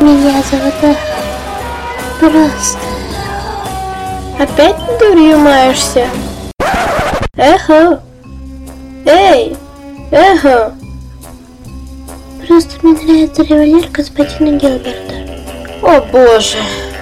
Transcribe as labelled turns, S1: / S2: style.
S1: Меня зовут Эхо. Просто
S2: Опять дурью маешься? Эхо! Эй! Эхо!
S1: Просто мне нравится револьвер господина Гилберта.
S2: О боже!